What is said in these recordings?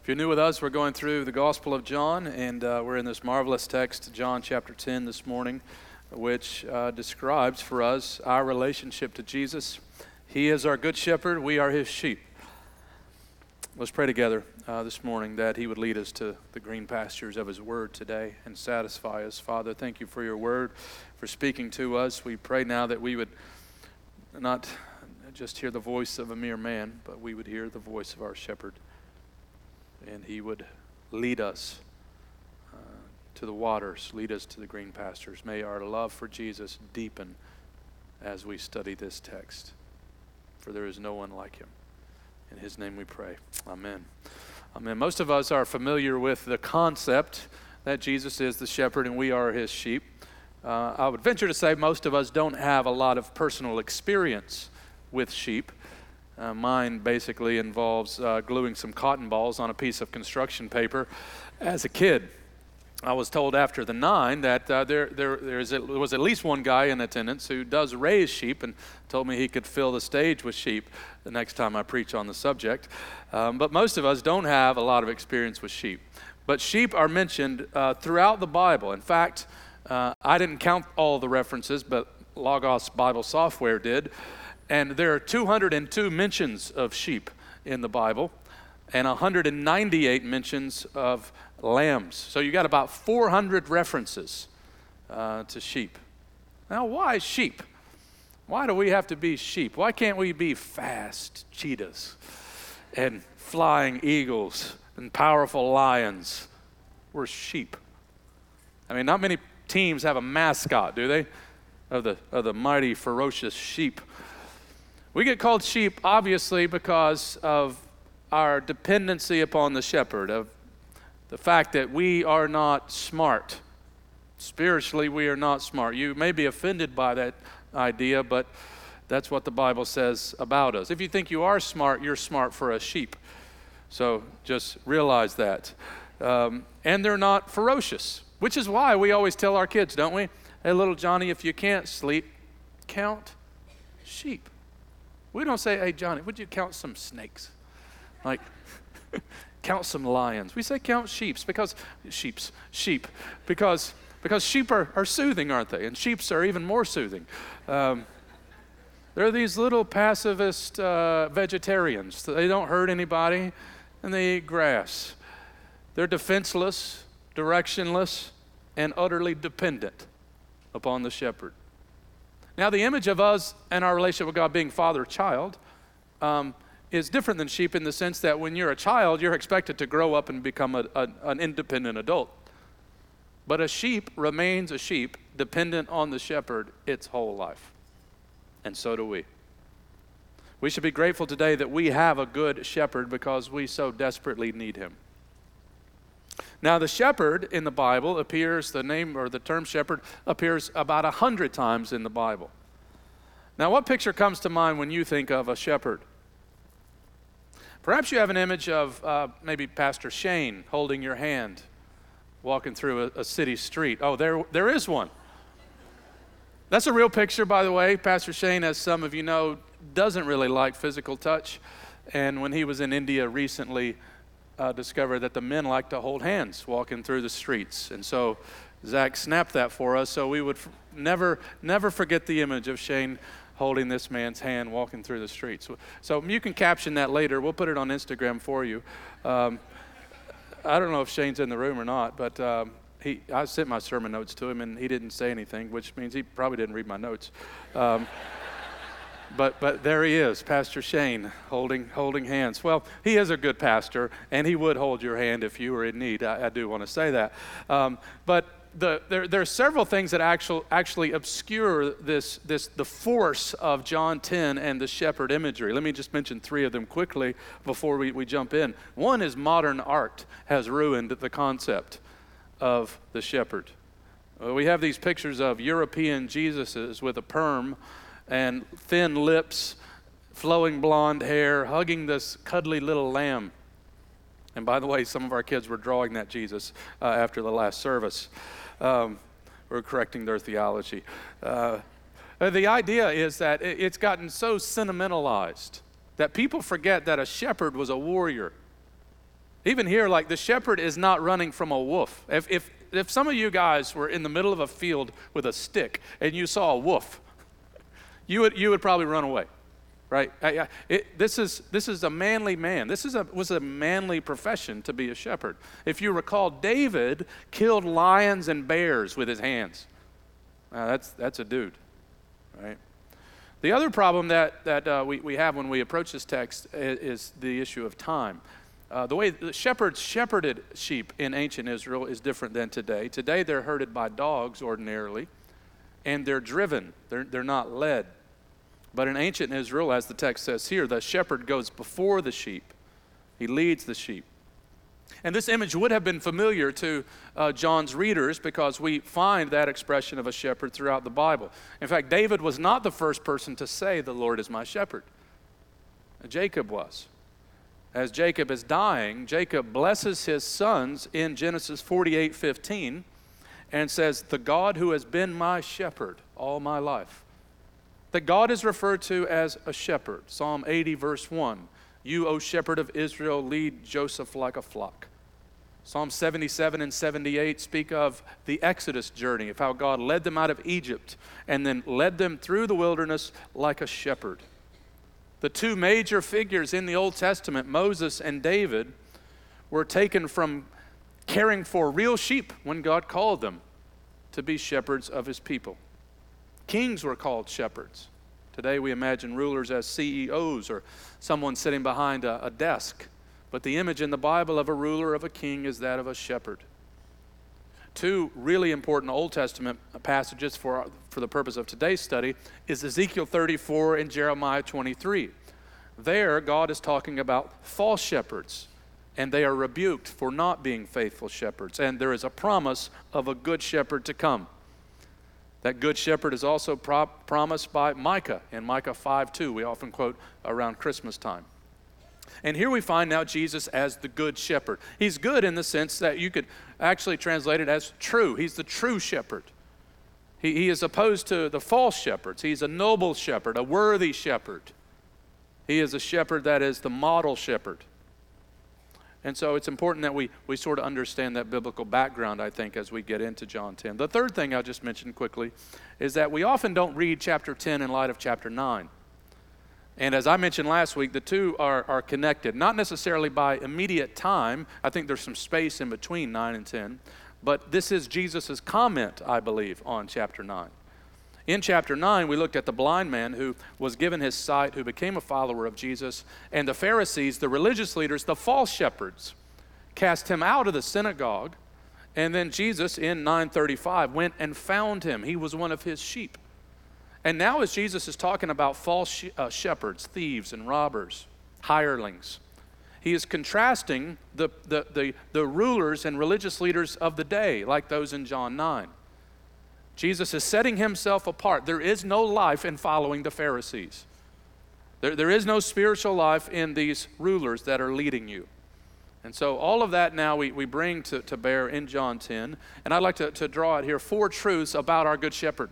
If you're new with us, we're going through the Gospel of John, and we're in this marvelous text, John chapter 10 this morning, which describes for us our relationship to Jesus. He is our good shepherd, we are his sheep. Let's pray together this morning that he would lead us to the green pastures of his word today and satisfy us. Father, thank you for your word, for speaking to us. We pray now that we would not just hear the voice of a mere man, but we would hear the voice of our shepherd. And he would lead us to the waters, lead us to the green pastures. May our love for Jesus deepen as we study this text, for there is no one like him. In his name we pray. Amen. Amen. Most of us are familiar with the concept that Jesus is the shepherd and we are his sheep. I would venture to say most of us don't have a lot of personal experience with sheep. Mine basically involves gluing some cotton balls on a piece of construction paper as a kid. I was told after the 9 that there was at least one guy in attendance who does raise sheep and told me he could fill the stage with sheep the next time I preach on the subject. But most of us don't have a lot of experience with sheep. But sheep are mentioned throughout the Bible. In fact, I didn't count all the references, but Logos Bible Software did. And there are 202 mentions of sheep in the Bible and 198 mentions of lambs. So you got about 400 references to sheep. Now, why sheep? Why do we have to be sheep? Why can't we be fast cheetahs and flying eagles and powerful lions? We're sheep. I mean, not many teams have a mascot, do they? Of the mighty, ferocious sheep. We get called sheep, obviously, because of our dependency upon the shepherd, of the fact that we are not smart. Spiritually, we are not smart. You may be offended by that idea, but that's what the Bible says about us. If you think you are smart, you're smart for a sheep. So just realize that. And they're not ferocious, which is why we always tell our kids, don't we? Hey, little Johnny, if you can't sleep, count sheep. We don't say, hey, Johnny, would you count some snakes? Like, count some lions. We say count sheep because sheep are soothing, aren't they? And sheep are even more soothing. They're these little pacifist vegetarians. They don't hurt anybody, and they eat grass. They're defenseless, directionless, and utterly dependent upon the shepherd. Now, the image of us and our relationship with God being father-child is different than sheep in the sense that when you're a child, you're expected to grow up and become an independent adult. But a sheep remains a sheep, dependent on the shepherd its whole life. And so do we. We should be grateful today that we have a good shepherd because we so desperately need him. Now, the shepherd in the Bible appears, the name or the term shepherd appears about 100 times in the Bible. Now, what picture comes to mind when you think of a shepherd? Perhaps you have an image of maybe Pastor Shane holding your hand, walking through a city street. Oh, there is one. That's a real picture, by the way. Pastor Shane, as some of you know, doesn't really like physical touch. And when he was in India recently, discovered that the men like to hold hands walking through the streets. And so Zach snapped that for us so we would never forget the image of Shane holding this man's hand walking through the streets. So you can caption that later. We'll put it on Instagram for you. I don't know if Shane's in the room or not, but I sent my sermon notes to him and he didn't say anything, which means he probably didn't read my notes. But there he is, Pastor Shane, holding hands. Well, he is a good pastor, and he would hold your hand if you were in need. I do want to say that. But there are several things that actually obscure the force of John 10 and the shepherd imagery. Let me just mention 3 of them quickly before we jump in. One is modern art has ruined the concept of the shepherd. We have these pictures of European Jesuses with a perm and thin lips, flowing blonde hair, hugging this cuddly little lamb. And by the way, some of our kids were drawing that Jesus after the last service. We're correcting their theology. The idea is that it's gotten so sentimentalized that people forget that a shepherd was a warrior. Even here, like the shepherd is not running from a wolf. If some of you guys were in the middle of a field with a stick and you saw a wolf, you would probably run away, right? This is a manly man. Was a manly profession to be a shepherd. If you recall, David killed lions and bears with his hands. That's a dude, right? The other problem that we have when we approach this text is the issue of time. The way the shepherds shepherded sheep in ancient Israel is different than today. Today they're herded by dogs ordinarily, and they're driven. They're not led. But in ancient Israel, as the text says here, the shepherd goes before the sheep. He leads the sheep. And this image would have been familiar to John's readers because we find that expression of a shepherd throughout the Bible. In fact, David was not the first person to say, "The Lord is my shepherd." Jacob was. As Jacob is dying, Jacob blesses his sons in Genesis 48:15 and says, "The God who has been my shepherd all my life." That God is referred to as a shepherd. Psalm 80 verse 1, "You, O shepherd of Israel, lead Joseph like a flock." Psalm 77 and 78 speak of the Exodus journey, of how God led them out of Egypt and then led them through the wilderness like a shepherd. The two major figures in the Old Testament, Moses and David, were taken from caring for real sheep when God called them to be shepherds of his people. Kings were called shepherds. Today we imagine rulers as CEOs or someone sitting behind a desk. But the image in the Bible of a ruler, of a king, is that of a shepherd. Two really important Old Testament passages for the purpose of today's study is Ezekiel 34 and Jeremiah 23. There, God is talking about false shepherds, and they are rebuked for not being faithful shepherds. And there is a promise of a good shepherd to come. That good shepherd is also promised by Micah in Micah 5:2. We often quote around Christmas time. And here we find now Jesus as the good shepherd. He's good in the sense that you could actually translate it as true. He's the true shepherd. He is opposed to the false shepherds. He's a noble shepherd, a worthy shepherd. He is a shepherd that is the model shepherd. And so it's important that we sort of understand that biblical background, I think, as we get into John 10. The third thing I'll just mention quickly is that we often don't read chapter 10 in light of chapter 9. And as I mentioned last week, the two are connected, not necessarily by immediate time. I think there's some space in between 9 and 10. But this is Jesus' comment, I believe, on chapter 9. In chapter 9, we looked at the blind man who was given his sight, who became a follower of Jesus, and the Pharisees, the religious leaders, the false shepherds, cast him out of the synagogue. And then Jesus, in 9:35, went and found him. He was one of his sheep. And now as Jesus is talking about false shepherds, thieves and robbers, hirelings, he is contrasting the rulers and religious leaders of the day, like those in John 9. Jesus is setting himself apart. There is no life in following the Pharisees. There is no spiritual life in these rulers that are leading you. And so all of that now we bring to bear in John 10. And I'd like to draw out here 4 truths about our Good Shepherd.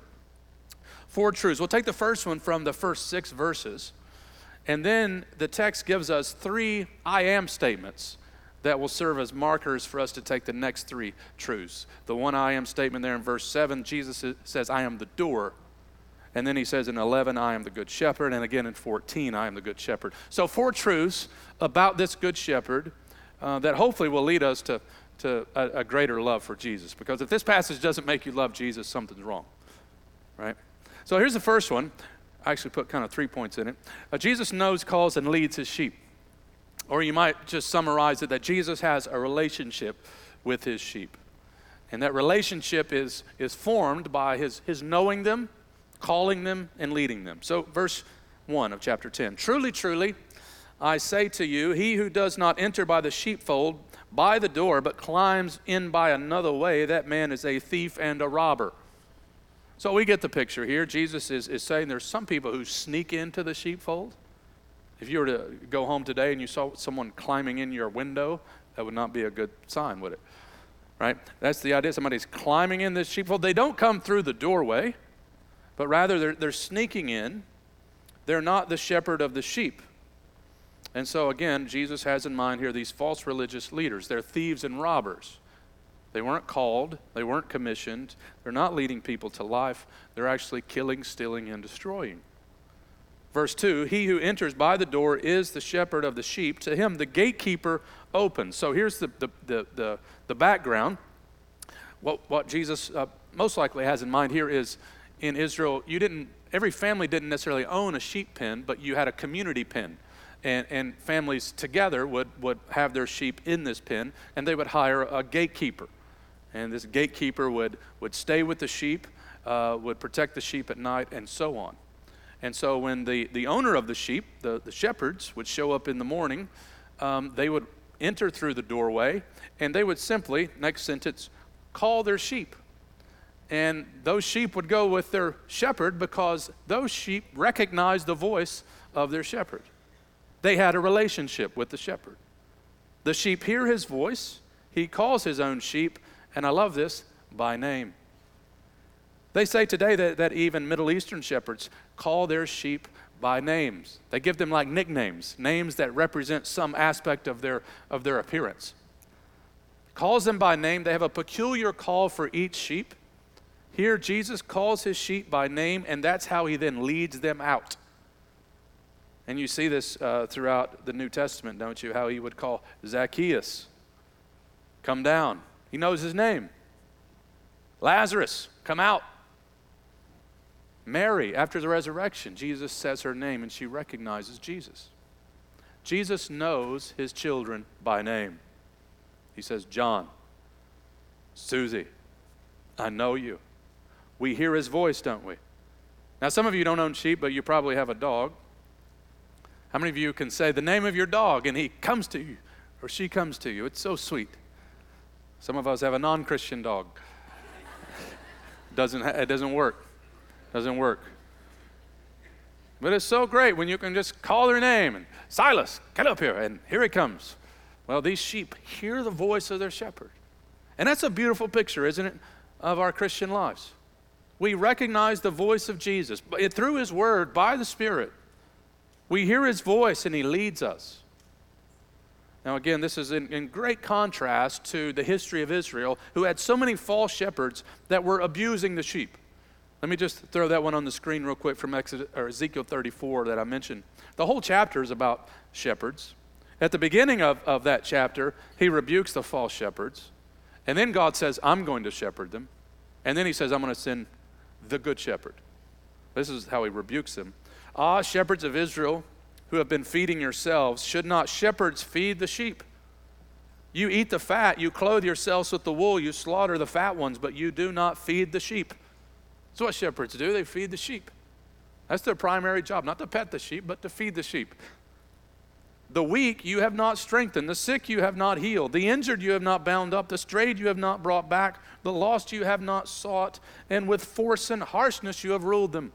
4 truths. We'll take the first one from the first 6 verses. And then the text gives us 3 I am statements that will serve as markers for us to take the next 3 truths. The one I am statement there in verse 7, Jesus says, I am the door. And then he says in 11, I am the good shepherd. And again in 14, I am the good shepherd. So 4 truths about this good shepherd that hopefully will lead us to a greater love for Jesus. Because if this passage doesn't make you love Jesus, something's wrong, right? So here's the first one. I actually put kind of 3 points in it. Jesus knows, calls, and leads his sheep. Or you might just summarize it that Jesus has a relationship with his sheep. And that relationship is formed by his knowing them, calling them, and leading them. So verse 1 of chapter 10. Truly, truly, I say to you, he who does not enter by the sheepfold by the door, but climbs in by another way, that man is a thief and a robber. So we get the picture here. Jesus is saying there's some people who sneak into the sheepfold. If you were to go home today and you saw someone climbing in your window, that would not be a good sign, would it? Right? That's the idea. Somebody's climbing in this sheepfold. They don't come through the doorway, but rather they're sneaking in. They're not the shepherd of the sheep. And so again, Jesus has in mind here these false religious leaders. They're thieves and robbers. They weren't called. They weren't commissioned. They're not leading people to life. They're actually killing, stealing, and destroying. Verse 2, he who enters by the door is the shepherd of the sheep. To him the gatekeeper opens. So here's the background. What Jesus most likely has in mind here is in Israel, every family didn't necessarily own a sheep pen, but you had a community pen. And families together would have their sheep in this pen, and they would hire a gatekeeper. And this gatekeeper would stay with the sheep, would protect the sheep at night, and so on. And so when the owner of the sheep, the shepherds, would show up in the morning, they would enter through the doorway, and they would simply, next sentence, call their sheep. And those sheep would go with their shepherd because those sheep recognized the voice of their shepherd. They had a relationship with the shepherd. The sheep hear his voice. He calls his own sheep, and I love this, by name. They say today that even Middle Eastern shepherds call their sheep by names. They give them like nicknames, names that represent some aspect of their appearance. Calls them by name. They have a peculiar call for each sheep. Here, Jesus calls his sheep by name, and that's how he then leads them out. And you see this throughout the New Testament, don't you? How he would call Zacchaeus, come down. He knows his name. Lazarus, come out. Mary, after the resurrection, Jesus says her name and she recognizes Jesus. Jesus knows his children by name. He says, John, Susie, I know you. We hear his voice, don't we? Now, some of you don't own sheep, but you probably have a dog. How many of you can say the name of your dog and he comes to you or she comes to you? It's so sweet. Some of us have a non-Christian dog. It doesn't work. Doesn't work. But it's so great when you can just call their name and Silas, get up here, and here he comes. Well, these sheep hear the voice of their shepherd. And that's a beautiful picture, isn't it, of our Christian lives. We recognize the voice of Jesus through his word, by the Spirit. We hear his voice and he leads us. Now again, this is in great contrast to the history of Israel, who had so many false shepherds that were abusing the sheep. Let me just throw that one on the screen real quick from Ezekiel 34 that I mentioned. The whole chapter is about shepherds. At the beginning of that chapter, he rebukes the false shepherds. And then God says, I'm going to shepherd them. And then he says, I'm going to send the good shepherd. This is how he rebukes them. Ah, shepherds of Israel, who have been feeding yourselves, should not shepherds feed the sheep? You eat the fat, you clothe yourselves with the wool, you slaughter the fat ones, but you do not feed the sheep. That's what shepherds do. They feed the sheep. That's their primary job, not to pet the sheep, but to feed the sheep. The weak you have not strengthened, the sick you have not healed, the injured you have not bound up, the strayed you have not brought back, the lost you have not sought, and with force and harshness you have ruled them.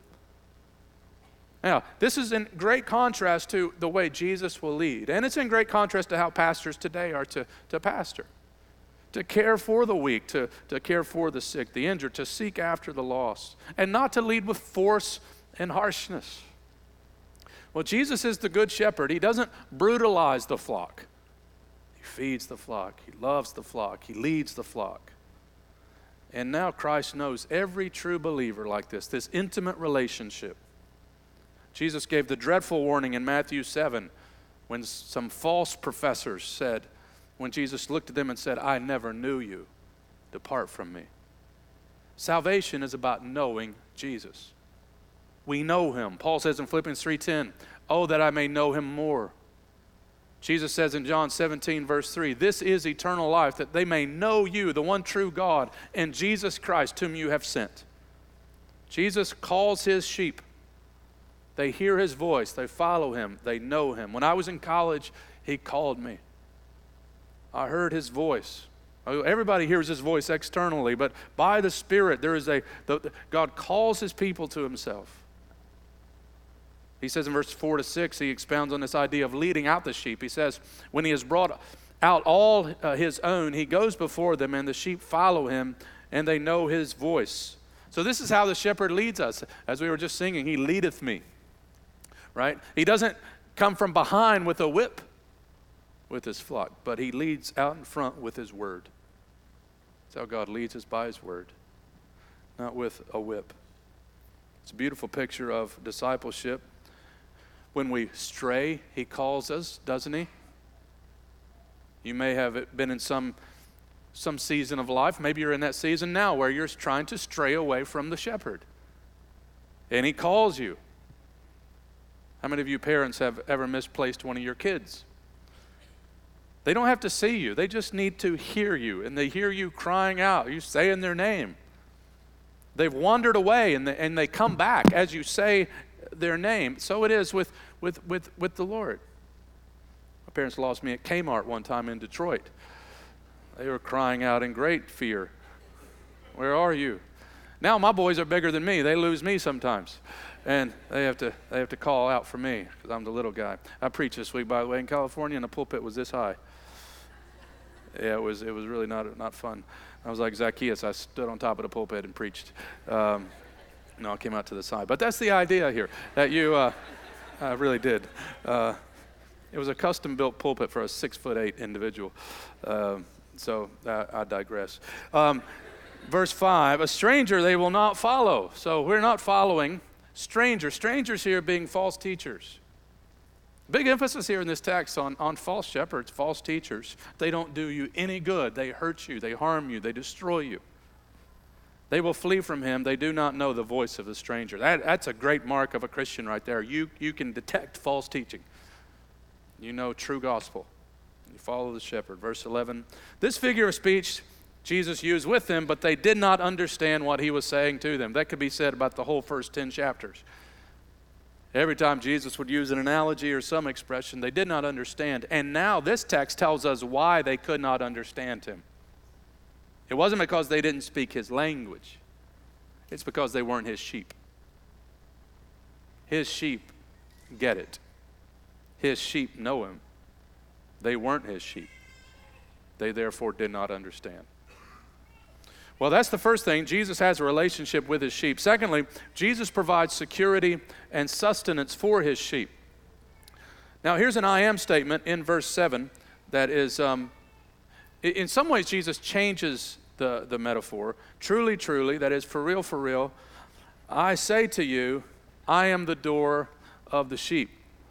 Now, this is in great contrast to the way Jesus will lead, and it's in great contrast to how pastors today are to pastor. To care for the weak, to care for the sick, the injured, to seek after the lost, and not to lead with force and harshness. Well, Jesus is the good shepherd. He doesn't brutalize the flock. He feeds the flock. He loves the flock. He leads the flock. And now Christ knows every true believer like this intimate relationship. Jesus gave the dreadful warning in Matthew 7 when some false professors said, when Jesus looked at them and said, I never knew you. Depart from me. Salvation is about knowing Jesus. We know him. Paul says in Philippians 3:10, oh, that I may know him more. Jesus says in John 17, verse 3, this is eternal life, that they may know you, the one true God, and Jesus Christ, whom you have sent. Jesus calls his sheep. They hear his voice. They follow him. They know him. When I was in college, he called me. I heard his voice. Everybody hears his voice externally, but by the Spirit, God calls his people to himself. He says in verse 4-6, he expounds on this idea of leading out the sheep. He says, when he has brought out all his own, he goes before them, and the sheep follow him, and they know his voice. So this is how the shepherd leads us. As we were just singing, he leadeth me, right? He doesn't come from behind with a whip with his flock, but he leads out in front with his word. That's how God leads us, by his word, not with a whip. It's a beautiful picture of discipleship. When we stray, he calls us, doesn't he? You may have been in some season of life. Maybe you're in that season now where you're trying to stray away from the shepherd. And he calls you. How many of you parents have ever misplaced one of your kids? They don't have to see you. They just need to hear you. And they hear you crying out. You saying their name. They've wandered away and they come back as you say their name. So it is with the Lord. My parents lost me at Kmart one time in Detroit. They were crying out in great fear. Where are you? Now my boys are bigger than me. They lose me sometimes. And they have to call out for me because I'm the little guy. I preached this week, by the way, in California, and the pulpit was this high. Yeah, it was really not fun. I was like Zacchaeus. I stood on top of the pulpit and preached. No, I came out to the side. But that's the idea here, that you, I really did. It was a custom-built pulpit for a 6'8" individual. So I digress. Verse 5, a stranger they will not follow. So we're not following strangers. Strangers here being false teachers. Big emphasis here in this text on false shepherds, false teachers. They don't do you any good. They hurt you. They harm you. They destroy you. They will flee from him. They do not know the voice of the stranger. That's a great mark of a Christian right there. You can detect false teaching. You know true gospel. You follow the shepherd. Verse 11, this figure of speech Jesus used with them, but they did not understand what he was saying to them. That could be said about the whole first 10 chapters. Every time Jesus would use an analogy or some expression, they did not understand. And now this text tells us why they could not understand him. It wasn't because they didn't speak his language. It's because they weren't his sheep. His sheep get it. His sheep know him. They weren't his sheep. They therefore did not understand. Well, that's the first thing. Jesus has a relationship with his sheep. Secondly, Jesus provides security and sustenance for his sheep. Now, here's an I am statement in verse 7 that is, in some ways, Jesus changes the metaphor. Truly, truly, that is for real, I say to you, I am the door of the sheep.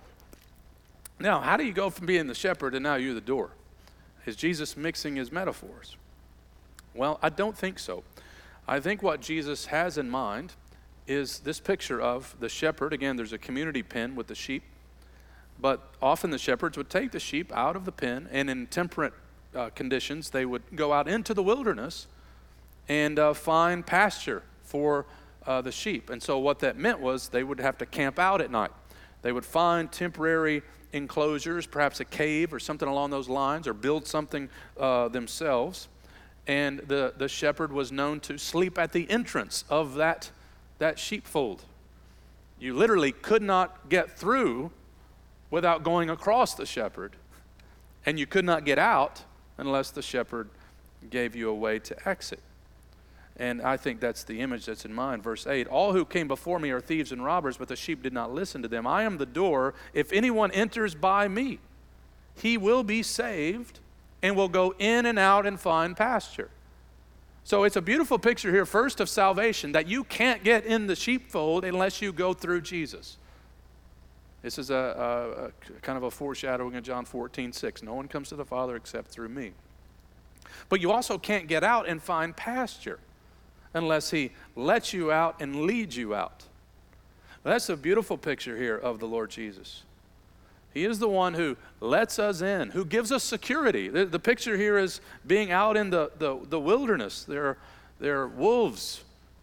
Now, how do you go from being the shepherd and now you're the door? Is Jesus mixing his metaphors? Well, I don't think so. I think what Jesus has in mind is this picture of the shepherd. Again, there's a community pen with the sheep, but often the shepherds would take the sheep out of the pen, and in temperate conditions, they would go out into the wilderness and find pasture for the sheep. And so what that meant was they would have to camp out at night. They would find temporary enclosures, perhaps a cave or something along those lines, or build something themselves. And the shepherd was known to sleep at the entrance of that sheepfold. You literally could not get through without going across the shepherd. And you could not get out unless the shepherd gave you a way to exit. And I think that's the image that's in mind. Verse 8, all who came before me are thieves and robbers, but the sheep did not listen to them. I am the door. If anyone enters by me, he will be saved and will go in and out and find pasture. So it's a beautiful picture here, first, of salvation, that you can't get in the sheepfold unless you go through Jesus. This is a kind of a foreshadowing of John 14:6. No one comes to the Father except through me. But you also can't get out and find pasture unless he lets you out and leads you out. Well, that's a beautiful picture here of the Lord Jesus. He is the one who lets us in, who gives us security. The picture here is being out in the wilderness. There are wolves,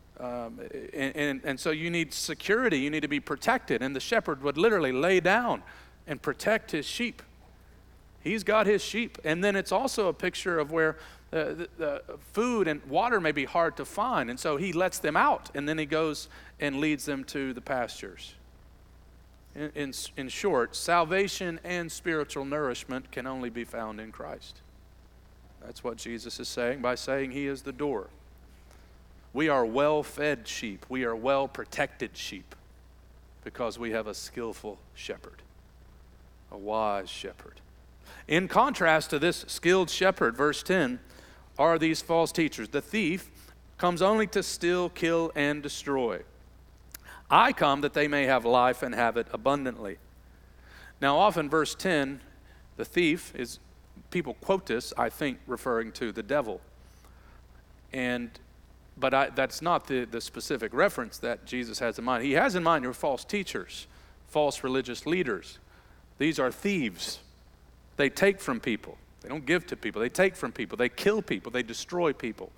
and so you need security. You need to be protected. And the shepherd would literally lay down and protect his sheep. He's got his sheep. And then it's also a picture of where the food and water may be hard to find. And so he lets them out, and then he goes and leads them to the pastures. In short, salvation and spiritual nourishment can only be found in Christ. That's what Jesus is saying by saying he is the door. We are well-fed sheep. We are well-protected sheep because we have a skillful shepherd. a wise shepherd. In contrast to this skilled shepherd, verse 10, are these false teachers. The thief comes only to steal, kill, and destroy. I come that they may have life and have it abundantly. Now, often verse 10, the thief is, people quote this, I think, referring to the devil. But that's not the specific reference that Jesus has in mind. He has in mind your false teachers, false religious leaders. These are thieves. They take from people. They don't give to people. They take from people. They kill people. They destroy people.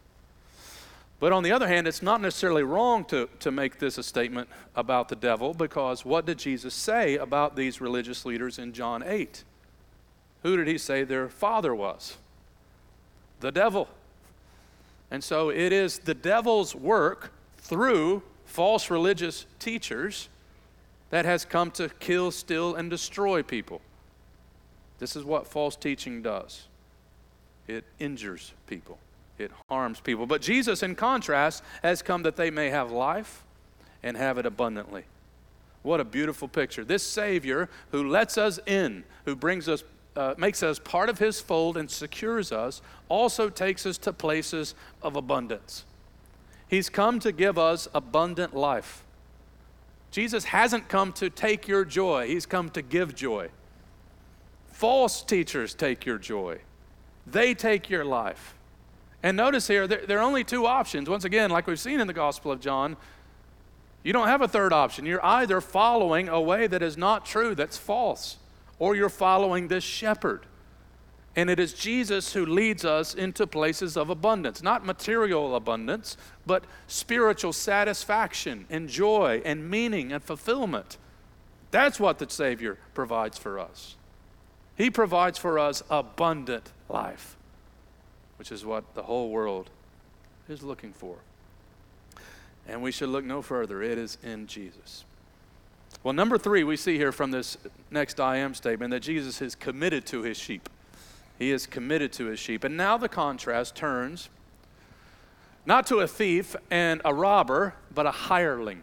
But on the other hand, it's not necessarily wrong to make this a statement about the devil, because what did Jesus say about these religious leaders in John 8? Who did he say their father was? The devil. And so it is the devil's work through false religious teachers that has come to kill, steal, and destroy people. This is what false teaching does. It injures people. It harms people. But Jesus, in contrast, has come that they may have life and have it abundantly. What a beautiful picture. This Savior who lets us in, who brings us, makes us part of his fold and secures us, also takes us to places of abundance. He's come to give us abundant life. Jesus hasn't come to take your joy. He's come to give joy. False teachers take your joy. They take your life. And notice here, there are only two options. Once again, like we've seen in the Gospel of John, you don't have a third option. You're either following a way that is not true, that's false, or you're following this shepherd. And it is Jesus who leads us into places of abundance, not material abundance, but spiritual satisfaction and joy and meaning and fulfillment. That's what the Savior provides for us. He provides for us abundant life, which is what the whole world is looking for. And we should look no further. It is in Jesus. Well, number 3, we see here from this next I am statement that Jesus is committed to his sheep. He is committed to his sheep. And now the contrast turns not to a thief and a robber, but a hireling,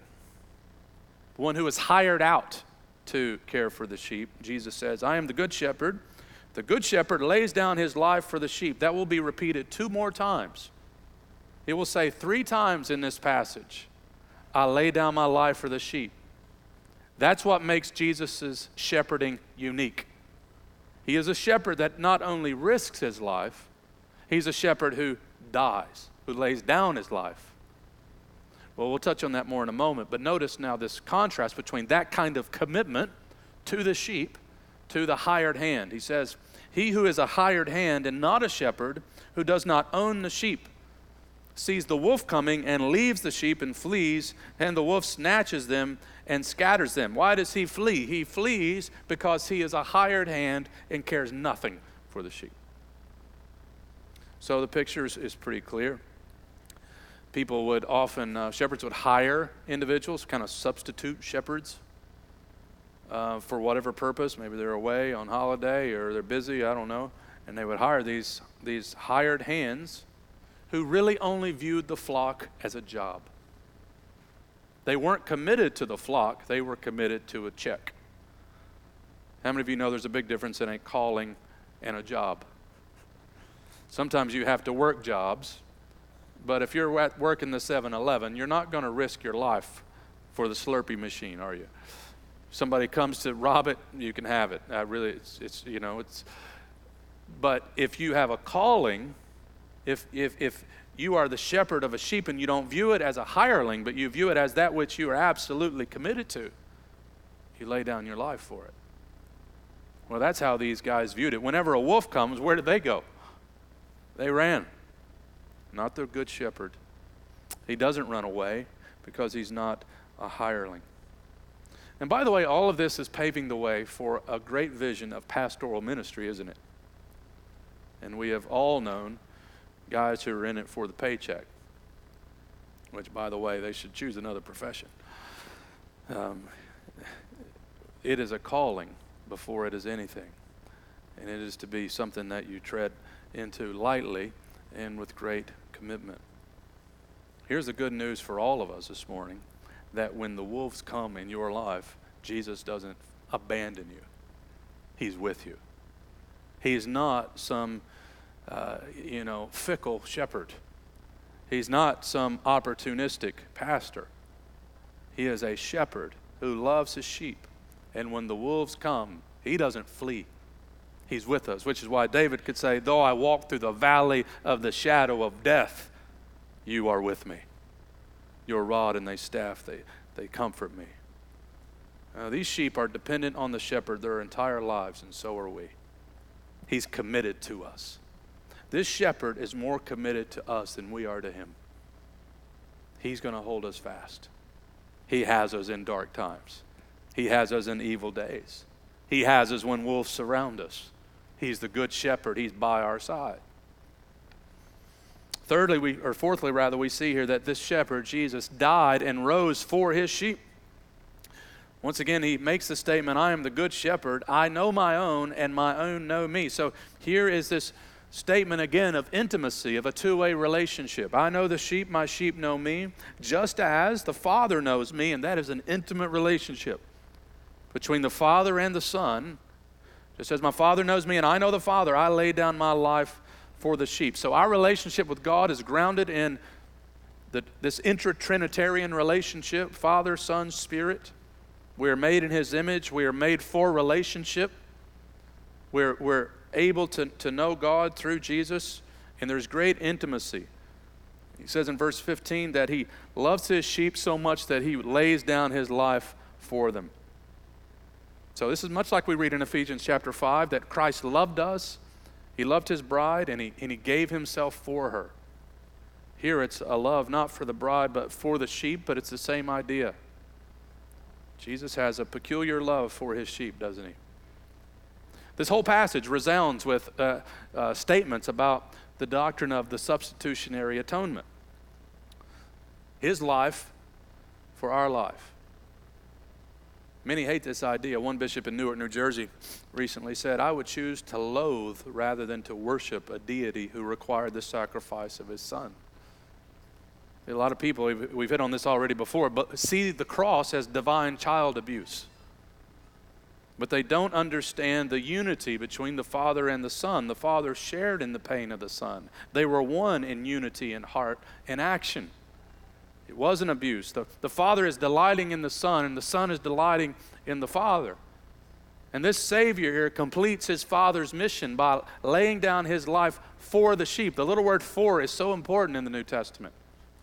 one who is hired out to care for the sheep. Jesus says, I am the good shepherd. The good shepherd lays down his life for the sheep. That will be repeated 2 more times. It will say 3 times in this passage, I lay down my life for the sheep. That's what makes Jesus' shepherding unique. He is a shepherd that not only risks his life, he's a shepherd who dies, who lays down his life. Well, we'll touch on that more in a moment, but notice now this contrast between that kind of commitment to the sheep to the hired hand. He says, he who is a hired hand and not a shepherd, who does not own the sheep, sees the wolf coming and leaves the sheep and flees, and the wolf snatches them and scatters them. Why does he flee? He flees because he is a hired hand and cares nothing for the sheep. So the picture is pretty clear. People would often, shepherds would hire individuals, kind of substitute shepherds for whatever purpose. Maybe they're away on holiday or they're busy, I don't know. And they would hire these hired hands who really only viewed the flock as a job. They weren't committed to the flock, they were committed to a check. How many of you know there's a big difference in a calling and a job? Sometimes you have to work jobs, but if you're at work in the 7-Eleven, you're not going to risk your life for the Slurpee machine, are you? If somebody comes to rob it, you can have it. But if you have a calling, if you are the shepherd of a sheep and you don't view it as a hireling, but you view it as that which you are absolutely committed to, you lay down your life for it. Well, that's how these guys viewed it. Whenever a wolf comes, where did they go? They ran. Not the good shepherd. He doesn't run away because he's not a hireling. And by the way, all of this is paving the way for a great vision of pastoral ministry, isn't it? And we have all known guys who are in it for the paycheck, which, by the way, they should choose another profession. It is a calling before it is anything. And it is to be something that you tread into lightly and with great commitment. Here's the good news for all of us this morning, that when the wolves come in your life, Jesus doesn't abandon you. He's with you. He's not some, fickle shepherd. He's not some opportunistic pastor. He is a shepherd who loves his sheep. And when the wolves come, he doesn't flee. He's with us, which is why David could say, though I walk through the valley of the shadow of death, you are with me. Your rod and thy staff, they comfort me. These sheep are dependent on the shepherd their entire lives, and so are we. He's committed to us. This shepherd is more committed to us than we are to him. He's going to hold us fast. He has us in dark times. He has us in evil days. He has us when wolves surround us. He's the good shepherd. He's by our side. Fourthly, we see here that this shepherd, Jesus, died and rose for his sheep. Once again, he makes the statement, I am the good shepherd. I know my own, and my own know me. So here is this statement again of intimacy, of a two-way relationship. I know the sheep, my sheep know me, just as the Father knows me, and that is an intimate relationship between the Father and the Son. Just as my Father knows me and I know the Father, I lay down my life for the sheep. So our relationship with God is grounded in this intra-Trinitarian relationship, Father, Son, Spirit. We are made in His image. We are made for relationship. We're able to know God through Jesus, and there's great intimacy. He says in verse 15 that He loves His sheep so much that He lays down His life for them. So this is much like we read in Ephesians chapter 5, that Christ loved us, He loved His bride, and He gave Himself for her. Here it's a love not for the bride but for the sheep, but it's the same idea. Jesus has a peculiar love for His sheep, doesn't He? This whole passage resounds with statements about the doctrine of the substitutionary atonement. His life for our life. Many hate this idea. One bishop in Newark, New Jersey recently said, I would choose to loathe rather than to worship a deity who required the sacrifice of His Son. A lot of people, we've hit on this already before, but see the cross as divine child abuse. But they don't understand the unity between the Father and the Son. The Father shared in the pain of the Son. They were one in unity in heart and action. It wasn't abuse. The Father is delighting in the Son, and the Son is delighting in the Father. And this Savior here completes His Father's mission by laying down His life for the sheep. The little word for is so important in the New Testament.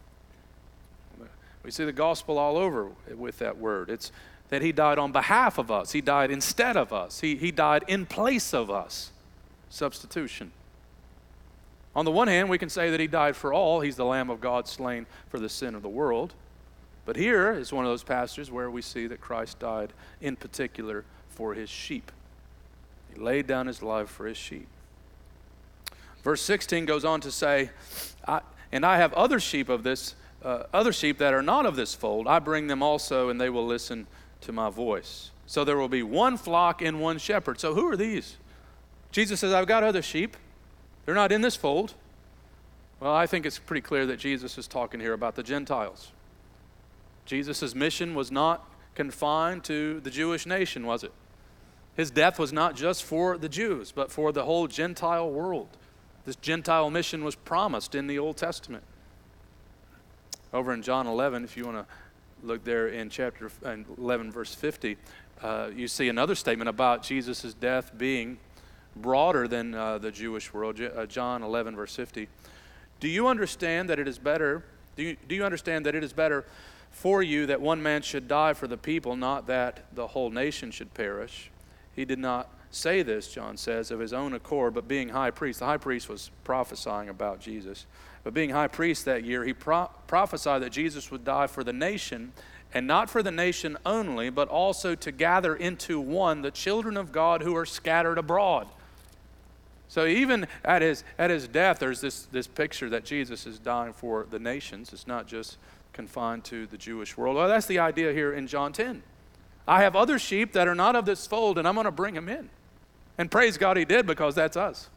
We see the gospel all over with that word. It's that He died on behalf of us. He died instead of us. He died in place of us. Substitution. On the one hand, we can say that He died for all. He's the Lamb of God slain for the sin of the world. But here is one of those passages where we see that Christ died in particular for His sheep. He laid down His life for His sheep. Verse 16 goes on to say, and I have other sheep that are not of this fold. I bring them also, and they will listen to my voice. So there will be one flock and one shepherd. So who are these? Jesus says, I've got other sheep. They're not in this fold. Well, I think it's pretty clear that Jesus is talking here about the Gentiles. Jesus' mission was not confined to the Jewish nation, was it? His death was not just for the Jews, but for the whole Gentile world. This Gentile mission was promised in the Old Testament. Over in John 11, if you want to look there in chapter 11, verse 50, you see another statement about Jesus' death being broader than the Jewish world. John 11, verse 50. Do you understand that it is better? Do you understand that it is better for you that one man should die for the people, not that the whole nation should perish? He did not say this, John says, of his own accord, but being high priest. The high priest was prophesying about Jesus. But being high priest that year, he prophesied that Jesus would die for the nation, and not for the nation only, but also to gather into one the children of God who are scattered abroad. So even at his death, there's this picture that Jesus is dying for the nations. It's not just confined to the Jewish world. Well, that's the idea here in John 10. I have other sheep that are not of this fold, and I'm going to bring them in. And praise God He did, because that's us.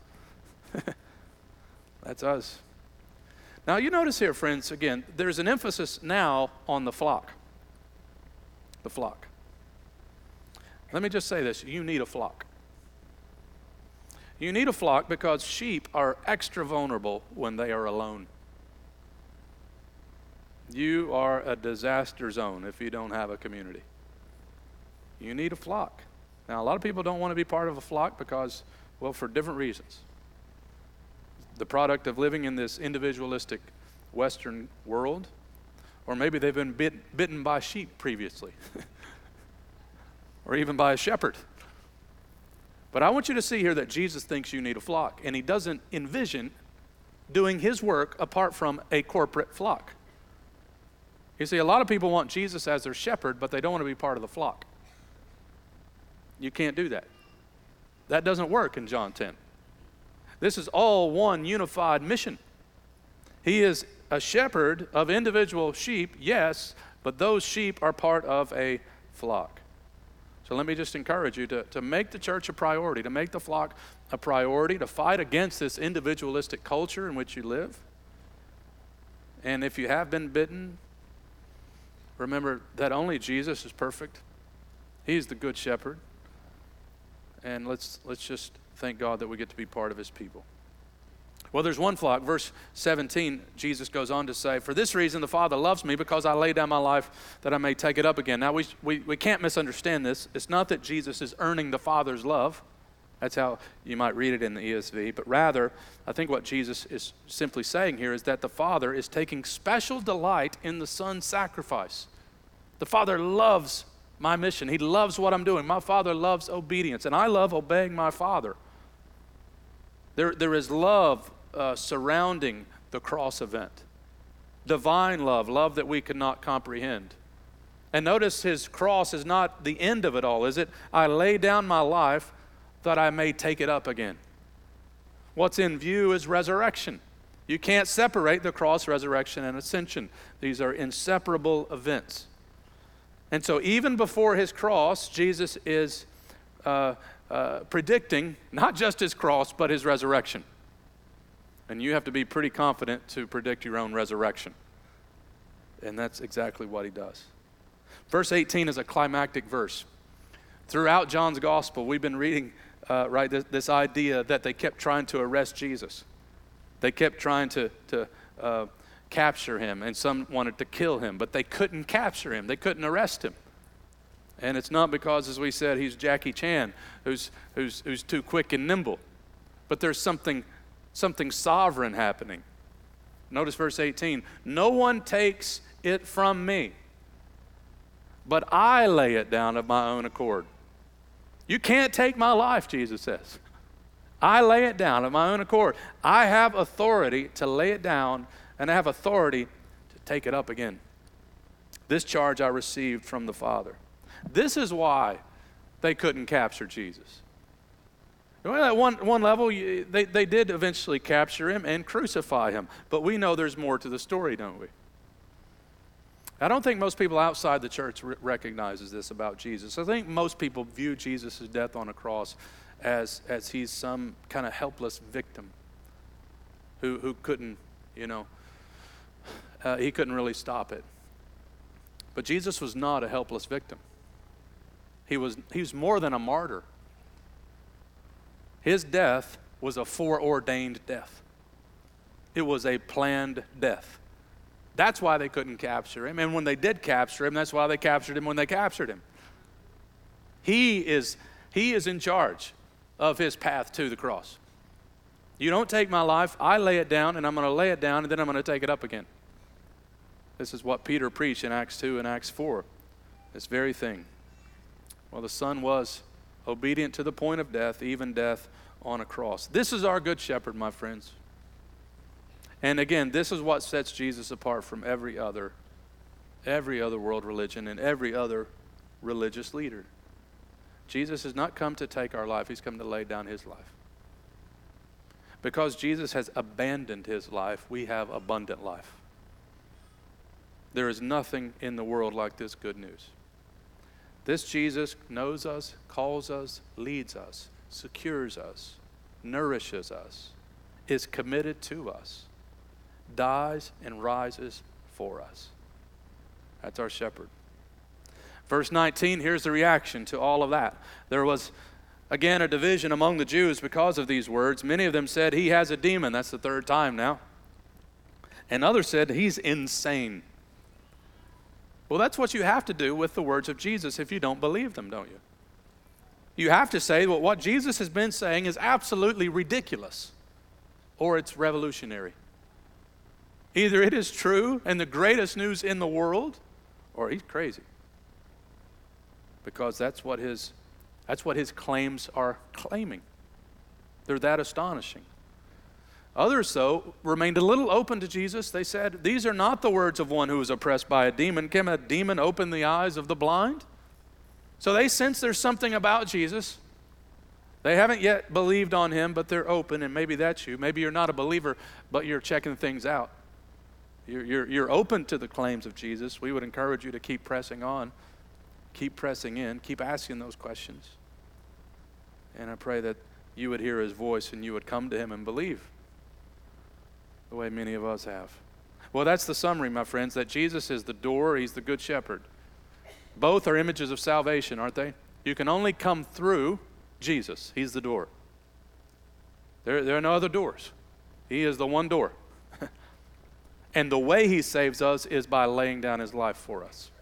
That's us. Now you notice here, friends, again, there's an emphasis now on the flock. The flock. Let me just say this. You need a flock. You need a flock because sheep are extra vulnerable when they are alone. You are a disaster zone if you don't have a community. You need a flock. Now, a lot of people don't want to be part of a flock because, well, for different reasons. The product of living in this individualistic Western world, or maybe they've been bitten by sheep previously, or even by a shepherd. But I want you to see here that Jesus thinks you need a flock, and he doesn't envision doing his work apart from a corporate flock. You see, a lot of people want Jesus as their shepherd, but they don't want to be part of the flock. You can't do that. That doesn't work in John 10. This is all one unified mission. He is a shepherd of individual sheep, yes, but those sheep are part of a flock. So let me just encourage you to make the church a priority, to make the flock a priority, to fight against this individualistic culture in which you live. And if you have been bitten, remember that only Jesus is perfect. He's the good shepherd. And let's just thank God that we get to be part of his people. Well, there's one flock. Verse 17, Jesus goes on to say, "For this reason the Father loves me, because I lay down my life that I may take it up again." Now, we can't misunderstand this. It's not that Jesus is earning the Father's love. That's how you might read it in the ESV. But rather, I think what Jesus is simply saying here is that the Father is taking special delight in the Son's sacrifice. The Father loves my mission. He loves what I'm doing. My Father loves obedience, and I love obeying my Father. There is love surrounding the cross event. Divine love that we cannot comprehend. And notice his cross is not the end of it all, is it? I lay down my life that I may take it up again. What's in view is resurrection. You can't separate the cross, resurrection, and ascension. These are inseparable events. And so even before his cross, Jesus is predicting not just his cross, but his resurrection. And you have to be pretty confident to predict your own resurrection. And that's exactly what he does. Verse 18 is a climactic verse. Throughout John's gospel, we've been reading this idea that they kept trying to arrest Jesus. They kept trying to capture him, and some wanted to kill him, but they couldn't capture him. They couldn't arrest him. And it's not because, as we said, he's Jackie Chan, who's too quick and nimble. But there's something sovereign happening. Notice verse 18. "No one takes it from me, but I lay it down of my own accord." You can't take my life, Jesus says. I lay it down of my own accord. I have authority to lay it down, and I have authority to take it up again. This charge I received from the Father. This is why they couldn't capture Jesus. Well, at one level, they did eventually capture him and crucify him. But we know there's more to the story, don't we? I don't think most people outside the church recognizes this about Jesus. I think most people view Jesus' death on a cross as he's some kind of helpless victim who couldn't, he couldn't really stop it. But Jesus was not a helpless victim. He was more than a martyr. His death was a foreordained death. It was a planned death. That's why they couldn't capture him. And when they did capture him, that's why they captured him when they captured him. He is in charge of his path to the cross. You don't take my life, I lay it down, and I'm going to lay it down, and then I'm going to take it up again. This is what Peter preached in Acts 2 and Acts 4. This very thing. Well, the Son was obedient to the point of death, even death on a cross. This is our good shepherd, my friends. And again, this is what sets Jesus apart from every other world religion and every other religious leader. Jesus has not come to take our life, he's come to lay down his life. Because Jesus has abandoned his life, we have abundant life. There is nothing in the world like this good news. This Jesus knows us, calls us, leads us, secures us, nourishes us, is committed to us, dies and rises for us. That's our shepherd. Verse 19, here's the reaction to all of that. There was Again, a division among the Jews because of these words. Many of them said, he has a demon. That's the third time now. And others said, he's insane. Well, that's what you have to do with the words of Jesus if you don't believe them, don't you? You have to say, well, what Jesus has been saying is absolutely ridiculous, or it's revolutionary. Either it is true and the greatest news in the world, or he's crazy. Because that's what his claims are claiming. They're that astonishing. Others, though, remained a little open to Jesus. They said, these are not the words of one who is oppressed by a demon. Can a demon open the eyes of the blind? So they sense there's something about Jesus. They haven't yet believed on him, but they're open, and maybe that's you. Maybe you're not a believer, but you're checking things out. You're open to the claims of Jesus. We would encourage you to keep pressing on, keep pressing in, keep asking those questions. And I pray that you would hear his voice and you would come to him and believe the way many of us have. Well, that's the summary, my friends, that Jesus is the door, he's the good shepherd. Both are images of salvation, aren't they? You can only come through Jesus. He's the door. There are no other doors. He is the one door. And the way he saves us is by laying down his life for us.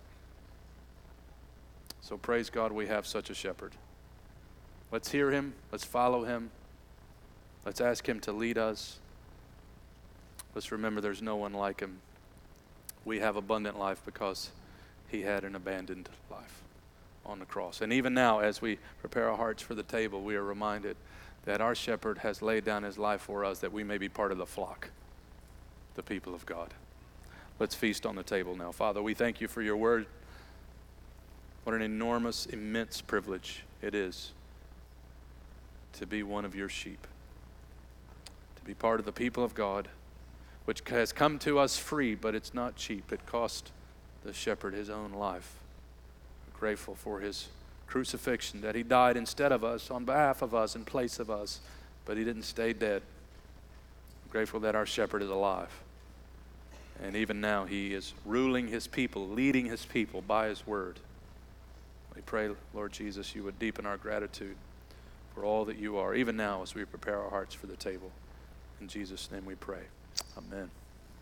So praise God we have such a shepherd. Let's hear him. Let's follow him. Let's ask him to lead us. Let's remember there's no one like him. We have abundant life because he had an abandoned life on the cross. And even now, as we prepare our hearts for the table, we are reminded that our shepherd has laid down his life for us that we may be part of the flock, the people of God. Let's feast on the table now. Father, we thank you for your word. What an enormous, immense privilege it is to be one of your sheep, to be part of the people of God, which has come to us free, but it's not cheap. It cost the shepherd his own life. We're grateful for his crucifixion, that he died instead of us, on behalf of us, in place of us, but he didn't stay dead. We're grateful that our shepherd is alive. And even now he is ruling his people, leading his people by his word. We pray, Lord Jesus, you would deepen our gratitude for all that you are, even now as we prepare our hearts for the table. In Jesus' name we pray. Amen.